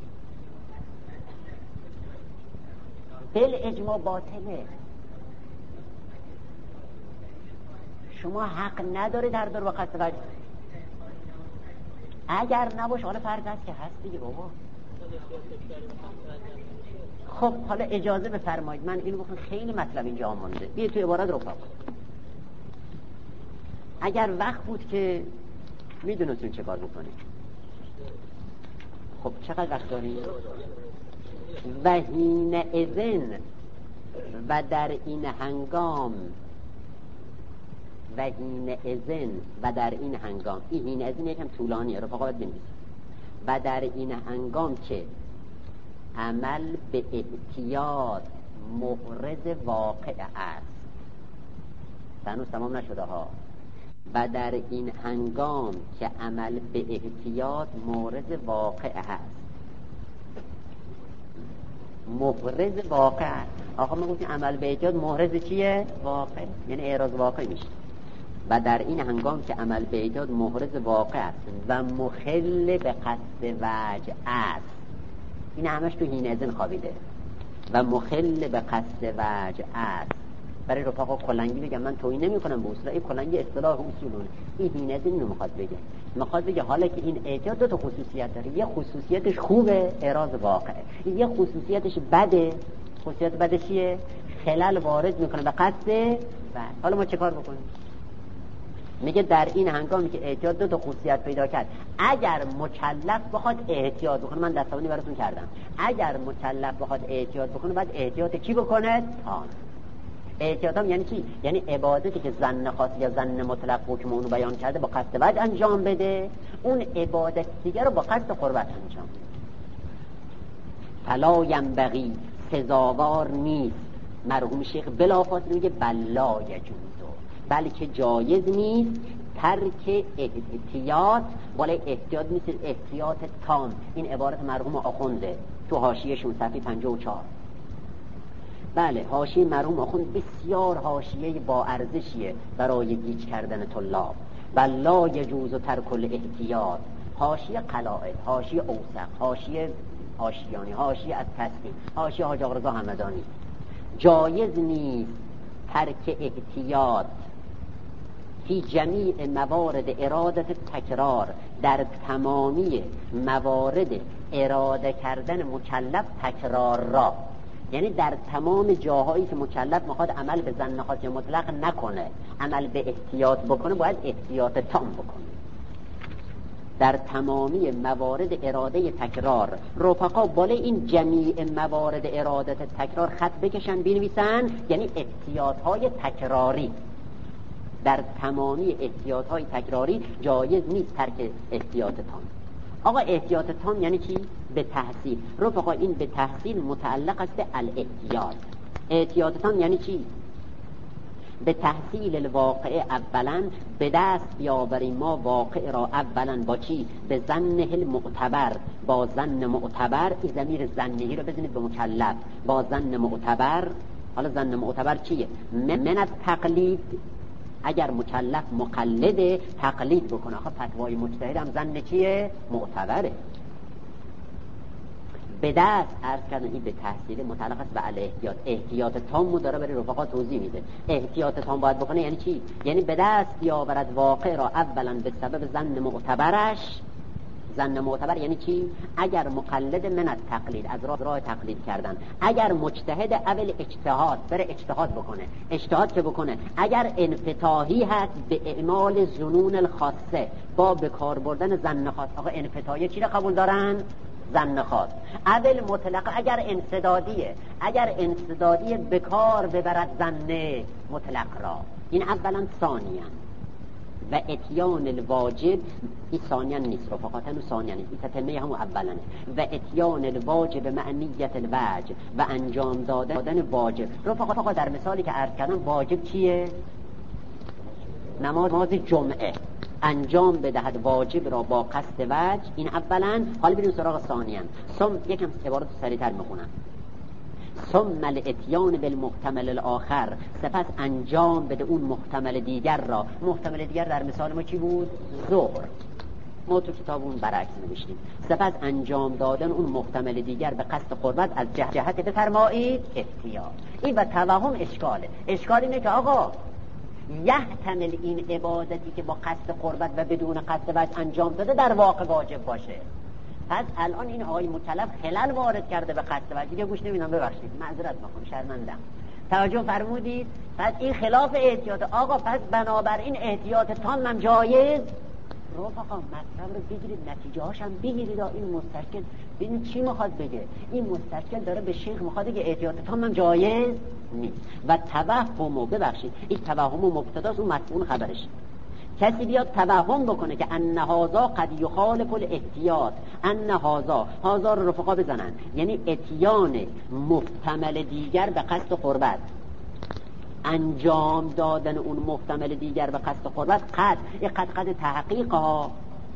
بل اجماع باطله. شما حق نداره در دور با قصد وجه. اگر نباشه حالا فرض است که هست دیگه بابا. خب حالا اجازه بفرمایید من اینو بخونم، خیلی مطلب اینجا آمونده. بیا توی عبارت رو پاک. اگر وقت بود که میدونستون چه کار بکنید. خب چقدر وقت داریم؟ و حین اذن و در این هنگام و حین اذن و در این هنگام، این حین اذن یکم طولانیه، رفقا باید بنویسید. و در این هنگام که عمل به احتیاط محرز واقع است. هنوز تمام نشده ها. و در این هنگام که عمل به احتیاط محرز واقع است. محرز واقع است. آقا ما گفتیم عمل به احتیاط محرز چیه؟ واقع، یعنی اعراض واقع میشه. و در این هنگام که عمل به احتیاط محرز واقع است و مخل به قصد وجه است. این همش تو حین اذن خوابیده. و مخل به قصد وجه است. برای رفقا کلنگی بگم، من توهین نمی کنم به اصول، این کلنگی اصطلاح اصولونه. این حین اذن اینو میخواد بگه، میخواد بگه حالا که این احتیاط دو تا خصوصیت داره، یه خصوصیتش خوبه اعراض واقعه، یه خصوصیتش بده. خصوصیت بده چیه؟ خلل وارد میکنه به قصد و حالا ما چه کار بکنیم؟ میگه در این هنگامی که احتیاط دو تا خصوصیت پیدا کرد، اگر مکلف بخواد احتیاط بکنه، من دستاوردی براتون کردم، اگر مکلف بخواد احتیاط بکنه باید احتیاط کی بکنه؟ تام. احتیاط هم یعنی چی؟ یعنی عبادتی که ظن خاص یا ظن مطلق حکم اونو بیان کرده با قصد وجه انجام بده، اون عبادت دیگر رو با قصد قربت انجام بده. فلا ینبغی، سزاوار نیست. مرحوم شیخ بلافاصله میگه بلا یجوز، بلکه جایز نیست ترک احتیاط. بالای احتیاط مثل احتیاط تام. این عبارت مرحوم آخونده تو حاشیه‌شون صفحه پنجاه و چهار. بله، حاشیه مرحوم آخوند بسیار حاشیه با ارزشیه برای گیج کردن طلاب. بلا یجوز ترک الاحتیاط. حاشیه قلائد، حاشیه اوسق، حاشیه آشیانی، حاشیه از تسلیم، حاشیه حاج آقا رضا همدانی. جایز نیست ترک احتیاط فی جمیع موارد ارادت تکرار، در تمامی موارد اراده کردن مکلف تکرار را، یعنی در تمام جاهایی که مکلف میخواد عمل به ظن خاص مطلق نکنه، عمل به احتیاط بکنه، باید احتیاط تام بکنه. در تمامی موارد اراده تکرار. رفقا بالای این جمیع موارد اراده تکرار خط بکشن بنویسن، یعنی احتیاطهای تکراری. در تمامی احتیاطهای تکراری جایز نیست ترک احتیاط تام. آقا احتیاط تام یعنی چی؟ به تحصیل. رفقا این به تحصیل متعلق است به الاحتیاط. احتیاط تام یعنی چی؟ به تحصیل الواقع اولا به دست بیاوریم ما واقع را اولا با چی؟ به ظنه المعتبر، با ظن معتبر. این ضمیر ظنی رو بزنید به مکلف، با ظن معتبر. حالا ظن معتبر چیه؟ من از تقلید، اگر مکلف مقلده تقلید بکنه. آخه فتوای مجتهد هم ظن چیه؟ معتبره. به دست عرض کردن این به تحصیل متعلق است به الاحتیاط. احتیاط تام داره برای رفقا توضیح میده. احتیاط تام باید بکنه یعنی چی؟ یعنی به دست بیاورد واقع را اولا به سبب ظن معتبرش. ظن معتبر یعنی چی؟ اگر مقلد من از تقلید، از راه, راه تقلید کردن. اگر مجتهد اول اجتهاد، بره اجتهاد بکنه. اجتهاد که بکنه اگر انفتاحی هست به اعمال ظنون الخاصه، با به کار بردن ظن خاص. آقا انفتاحی چی را قبول دارن؟ ظن خاص. اول مطلق اگر انسدادیه، اگر انسدادی به کار ببرد ظن مطلق را. این اولا. ثانیا و اتیان الواجب، این ثانیا نیست رفقات، همون ثانیا نیست، این تتمه همون اولانه. و اتیان الواجب معنیت الوجب، و انجام دادن واجب. رفقات در مثالی که عرض کردم واجب چیه؟ نماز جمعه انجام بدهد واجب را با قصد وجه. این اولا. حالا بریم سراغ ثانیا. ثم یکم عبارت سریعتر میخونم. ثم الاتیان بالمحتمل الاخر، سپس انجام بده اون محتمل دیگر را. محتمل دیگر در مثال ما چی بود؟ ظهر. ما تو کتاب اون برعکس نوشتیم. سپس انجام دادن اون محتمل دیگر به قصد قربت از جهت بفرمایید احتیاط. این و توهم اشکاله. اشکال اینه که آقا یحتمل این عبادتی که با قصد قربت و بدون قصد وجه انجام داده در واقع واجب باشه. پس الان این آقای مکلف خلل وارد کرده به قصد وجه. دیگه گوش نمیدم، ببخشید معذرت میخوام، شرمندم. توجه فرمودید؟ پس این خلاف احتیاط. آقا پس بنابراین احتیاط تام هم جایز. رفقا مطلب رو بگیرید، نتیجه هاش هم بگیرید. این مستشکل ببینید چی میخواد بگه. این مستشکل داره به شیخ میخواد که احتیاط تام هم جایز نیست. و توهم، ببخشید این توهم مبتداست، اون مفعول خبرش. کسی بیاد توهم بکنه که ان هذا قد یخالف الاحتیاط، ان هذا، هذا رو رفقا بزنن یعنی اتیان محتمل دیگر به قصد قربت، انجام دادن اون محتمل دیگر به قصد قربت. قد این قد قد تحقیق ها،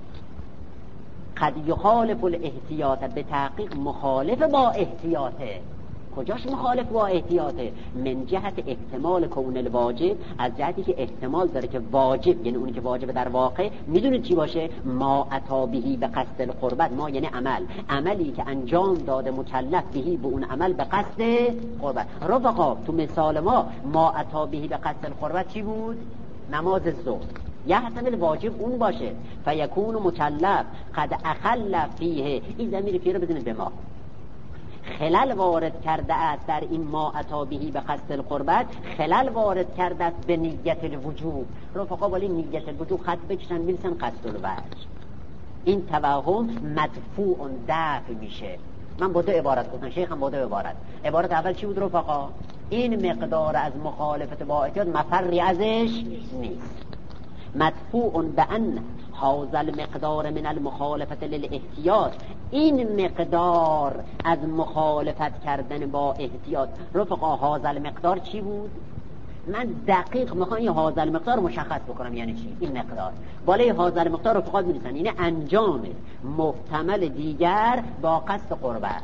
قد یخالف الاحتیاط، به تحقیق مخالف با احتیاطه. کجاش مخالف با احتیاطه؟ من جهت احتمال کون الواجب، از جهتی که احتمال داره که واجب، یعنی اونی که واجب در واقع میدونید چی باشه؟ ما اتا بهی به قصد القربت. ما یعنی عمل، عملی که انجام داده مکلف بهی به اون عمل به قصد قربت. رفقا تو مثال ما ما اتا بهی به قصد القربت چی بود؟ نماز ظهر. یحتمل واجب اون باشه. فیکون مکلف قد اخل فیه، این ضمیر فیه رو بزنید به ما، خلل وارد کرده است در این ما اتا بهی به قصد القربت، خلل وارد کرده است به نیت الوجوب. رفقا ولی نیت الوجوب خط بکشن میرسن قصد الوجه. این توهم مدفوع دفع میشه. من با دو عبارت گفتم، شیخ هم با دو عبارت. عبارت اول چی بود رفقا؟ این مقدار از مخالفت با احتیاط مفری ازش نیست. مدفوع بأن هذا المقدار من المخالفت للاحتیاط، این مقدار از مخالفت کردن با احتیاط. رفقا هذا المقدار چی بود؟ من دقیق میخوام این هذا المقدار مشخص بکنم یعنی چی. این مقدار بالای هذا المقدار رفقا می‌نویسن یعنی انجام محتمل دیگر با قصد قربت.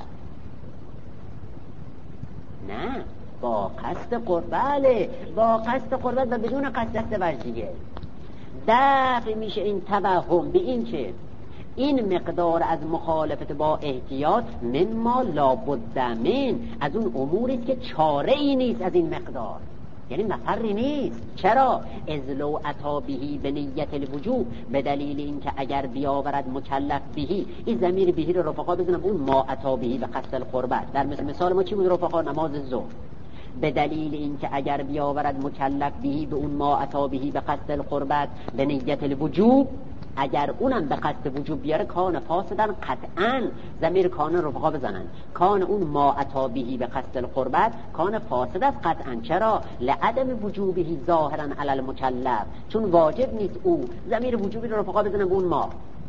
نه، با قصد قربت، بله با قصد قربت و بدون قصد وجهیه. دفع میشه این توهم به این که این مقدار از مخالفت با احتیاط مما لابد من، از اون اموری است که چاره ای نیست از این مقدار، یعنی مفری نیست. چرا؟ از لو اتا بهی به نیت الوجوب، به دلیل اینکه اگر بیاورد مکلف بهی، این ضمیر بهی رو رفقا بزنم اون ما اتا بهی به قصد القربت. در مثال ما چی بود رفقا؟ نماز ظهر. به دلیل اینکه اگر بیاورد مکلف بهی به اون ما اتا بهی به قصد القربت به نیت الوجوب، اگر اونم به قصد وجوب بیاره کان فاسدن قطعا ضمیر کان رفقا بزنن، کان اون ما اتابهی به قصد القربت کان فاسد است قطعا. چرا؟ لعدم وجوبهی ظاهرا علی المکلف، چون واجب نیست او، ضمیر وجوبی رو رفقا بزنن به اون ما،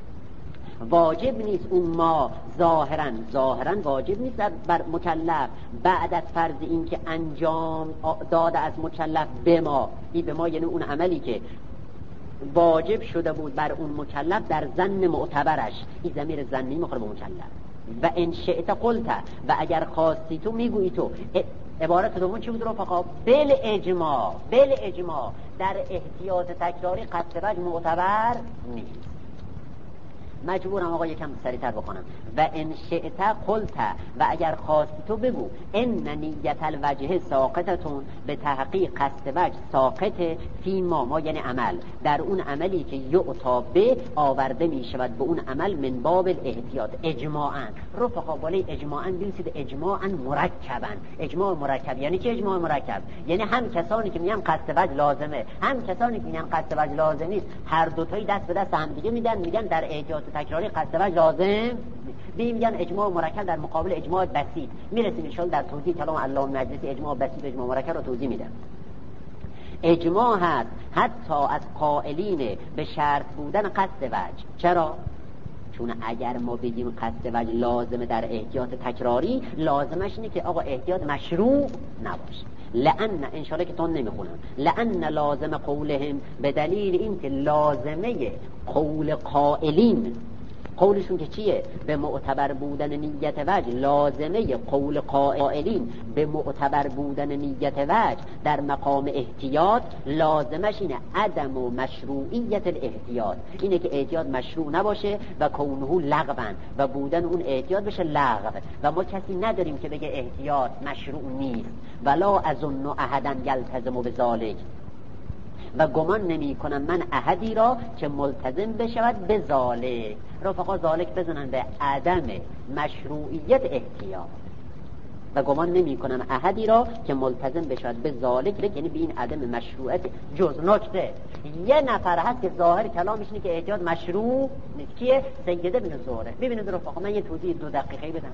واجب نیست اون ما ظاهرا ظاهرا واجب نیست بر مکلف بعد از فرض این که انجام داده از مکلف به ما، این به ما یعنی اون عملی که واجب شده بود بر اون مکلف در ظن معتبرش، این ضمیر ظنی میخوره به مکلف. و ان شئت قلت، و اگر خواستی تو میگویی تو. عبارت دوم چی بود رفقا؟ بل اجماع، بل اجماع در احتیاط تکراری قصد وجه معتبر نیست. مجبورم آقا یکم سریعتر بکنم. و ان شئت قلت، و اگر خواستی تو بگو ان نیت الوجه ساقطتون، به تحقیق قصد وجه ساقطه فی ما ما یعنی عمل، در اون عملی که یعطا به آورده می شود به اون عمل من باب الاحتیاط اجماعا. رفقا بالای اجماعا بنویسید اجماعا مرکبا. اجماع مرکب یعنی چه؟ اجماع مرکب یعنی هم کسانی که میگن قصد وجه لازمه، هم کسانی که میگن قصد وجه لازم نیست، هر دو تایی دست به دست هم دیگه میدن، میگن در احتیاط تکراری قصد وجه لازم بی، میگن اجماع مرکب در مقابل اجماع بسیط. میرسیم ان شاء الله در توضیح کلام علامه مجلسی اجماع بسیط و اجماع مرکب رو توضیح میدم. اجماع هست حتی از قائلین به شرط بودن قصد وجه. چرا؟ چون اگر ما بگیم قصد وجه لازمه در احتیاط تکراری، لازمش اینه که آقا احتیاط مشروع نباشه. لأن انشاءالله که تون نمیخونم، لأن لازم قولهم، به دلیل این که لازمه قول قائلین، قولشون که چیه؟ به معتبر بودن نیت وجه، لازمه قول قائلین به معتبر بودن نیت وجه در مقام احتیاط، لازمش اینه عدم و مشروعیت الاحتیاط، اینه که احتیاط مشروع نباشه و کونه لغوا، و بودن اون احتیاط بشه لغو. و ما کسی نداریم که بگه احتیاط مشروع نیست. ولا اظن احدا یلتزم بذلک، و گمان نمی کنم من احدی را که ملتزم بشود به ذالک. رفقا ذالک بزنن به عدم مشروعیت احتیاط. و گمان نمی کنم احدی را که ملتزم بشود به ذالک، یعنی به این عدم مشروعیت. جز نکته یه نفر هست که ظاهر کلامش اینه که احتیاط مشروع نیست، کیه؟ سید بن زهره. ببینید رفقا من یه توضیح دو دقیقه‌ای بدم.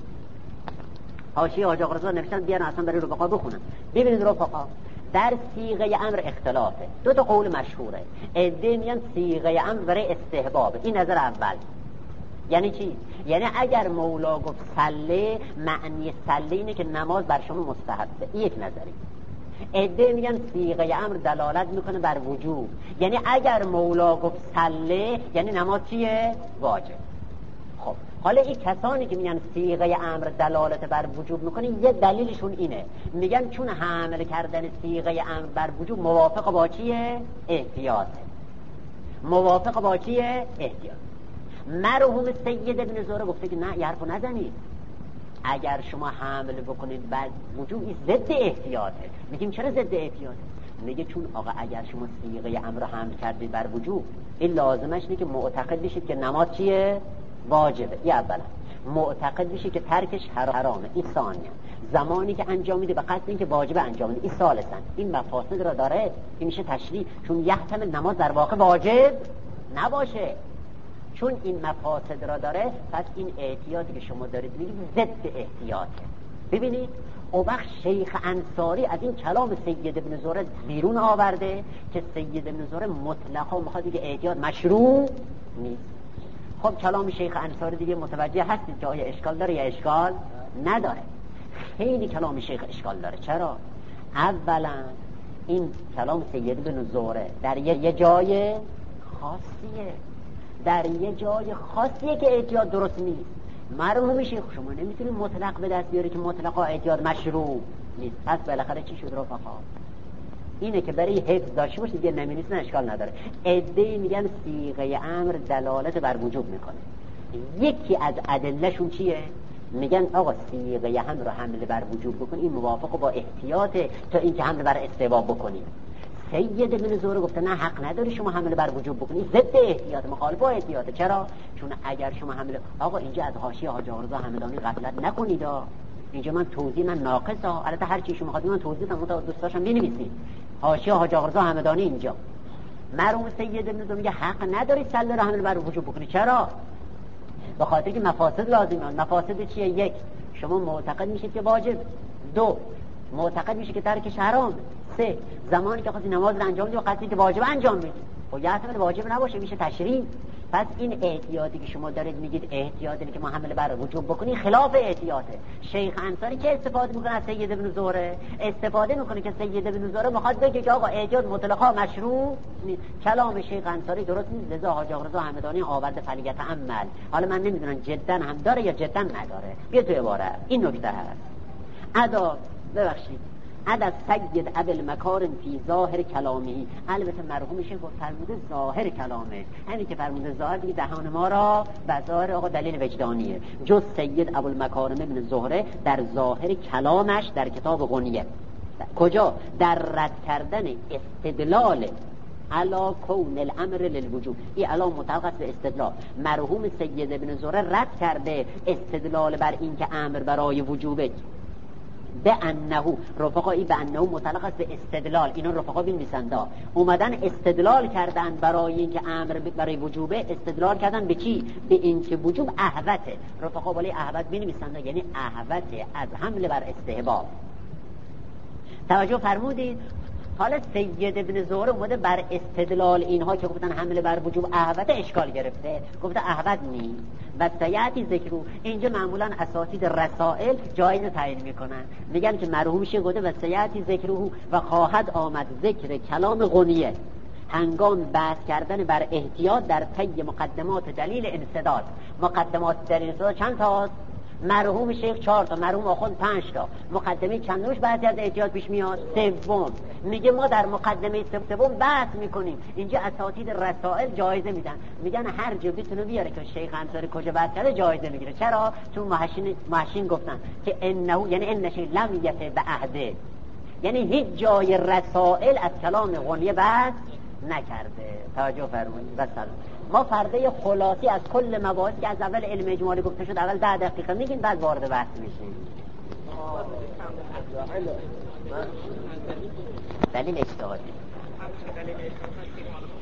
حاشیه حاج آقا رضا نوشتن بیارن اصلا برای رفقا بخونن. ببینید رفقا در صیغه امر اختلافه، دو تا قول مشهوره. عده میگن صیغه امر برای استحباب، این نظر اول. یعنی چی؟ یعنی اگر مولا گفت صلی، معنی صلی اینه که نماز بر شما مستحبه، این یک نظری. عده میگن صیغه امر دلالت میکنه بر وجوب، یعنی اگر مولا گفت صلی یعنی نماز چیه؟ واجب. خب حالا این کسانی که میگن صیغه امر دلالت بر وجوب میکنه، یه دلیلشون اینه، میگن چون حمل کردن صیغه امر بر وجوب موافق با چیه؟ احتیاطه. موافق با چیه؟ احتیاط. مرحوم سید ابن زهره گفته که نه، یه حرفو نزنید، اگر شما حمل بکنید بر وجوب این ضد احتیاطه. میگیم چرا ضد احتیاطه؟ میگه چون آقا اگر شما صیغه امر رو حمل کردید بر وجوب، این لازمش اینه که معتقد بشید که نماز چیه؟ واجبه. این اولا. معتقد بشید که ترکش حرامه. این ثانیه. زمانی که انجام میده به قصد اینکه واجب انجام میده، این ثالثا. این مفاسد را داره، این میشه تشریع، چون یحتمل نماز در واقع واجب نباشه. چون این مفاسد را داره، پس این احتیاطی که شما دارید میگید ضد احتیاطه. ببینید او وقت شیخ انصاری از این کلام سید ابن زهره بیرون آورده که سید ابن زهره مطلقا میخواد بگه احتیاط مشروع نیست. خب کلام شیخ انصاری دیگه متوجه هستید که آیا اشکال داره یا اشکال نداره؟ خیلی کلام شیخ اشکال داره. چرا؟ اولا این کلام سید بن زهره در یه جای خاصیه، در یه جای خاصیه که احتیاط درست نیست. مرحوم شیخ شما نمیتونید مطلق به دست بیاری که مطلقا احتیاط مشروع نیست. پس بالاخره چی شد رفقا؟ اینه که برای حفظ داشته باشید دیگه نمی‌نویسن، اشکال نداره. عده‌ای میگن صیغه امر دلالت بر وجوب میکنه. یکی از ادلهشون چیه؟ میگن آقا صیغه امر رو حمل بر وجوب بکن، این موافق با احتیاطه تا اینکه حمل بر استحباب بکنیم. سید ابن زهره گفته نه، حق نداری شما حمل بر وجوب بکنی، ضد احتیاط، مخالف با احتیاطه. چرا؟ چون اگر شما حمل، آقا اینجا از حاشیه حاج آقا رضا همدانی غفلت نکنید، اینجا من توضیح من ناقصه، البته هر چی شما خواستید من توضیح دادم، دوست داشتم بنویسید حاشیه حاج آقا رضا همدانی اینجا. مرحوم سید ابن زهره میگه حق نداری سله را حمل بر وجوب بکنی. چرا؟ به خاطر که مفاسد لازمه. مفاسد چیه؟ یک، شما معتقد میشید که واجب. دو، معتقد میشه که ترکش حرام. سه، زمانی که خاصی نماز رو انجام میدی و قصدی که واجب انجام میدی و یا اصلا واجب نباشه میشه تشریع. پس این احتیاطی که شما دارید میگید احتیاطی که ما حمل بر وجوب بکنی خلاف احتیاطه. شیخ انصاری که استفاده میکنه از سید ابن زهره، استفاده میکنه که سید ابن زهره میخواد بگه که آقا احتیاط مطلقا مشروع نیست. کلام شیخ انصاری درست نیست، لذا حاج آقا رضا همدانی آورده فلیت عمل. حالا من نمیدونم جدا هم داره یا جدا نداره. بیا تو عباره این نکته هست. ادا ببخشید عد سید ابل مکارم فی ظاهر کلامی. البته مرحوم شیخ فرموده ظاهر کلامه، همین که فرموده ظاهر دیگه دهان ما را و ظاهر آقا دلیل وجدانیه. جز سید ابو المکارم ابن زهره در ظاهر کلامش در کتاب غنیه. کجا؟ در رد کردن استدلال علا کون الامر للوجوب. این علا متعلق به استدلال. مرحوم سید ابن زهره رد کرده استدلال بر این که امر برای وجوبه به انه رفقایی به انه متعلق است به استدلال. اینا رفقا بنویسنده اومدن استدلال کردن برای اینکه امر برای وجوبه. استدلال کردن به چی؟ به اینکه وجوب احوته. رفقا بالای احوت بنویسنده یعنی احوته از حمل بر استحباب. توجه فرمودید؟ حالا سید ابن زهره اومده بر استدلال اینها که گفتن حمل بر وجوب احوته اشکال گرفته، گفته احوت نیست و سیاتی ذکرو. اینجا معمولا اساتید رسائل جایزه تعیین میکنن، میگن که مرحوم شیخ گفته و سیاتی ذکرو و خواهد آمد ذکر کلام غنیه هنگام بحث کردن بر احتیاط در طی مقدمات دلیل انسداد. مقدمات دلیل انسداد چند تاست؟ مرحوم شیخ چهار تا، مرحوم آخوند پنج تا. مقدمه چندمش بحثی از احتیاط پیش میاد؟ سوم. میگه ما در مقدمه سوم بحث میکنیم. اینجا اساتید رسائل جایزه میدن، میگن هر جا بتونه بیاره که شیخ انصاری کجا بحث کرده جایزه میگیره. چرا؟ چون محشین محشین گفتن که انه یعنی ان شیء لم یفه به عهده، یعنی هیچ جای رسائل از کلام غنیه بحث نکرده. توجه فرمایید. بس ما فرده خلاصی از کل مباحث که از اول علم اجمالی گفته شد اول ده دقیقه میگیم، بعد وارد بحث میشیم. دلیل اجتهادی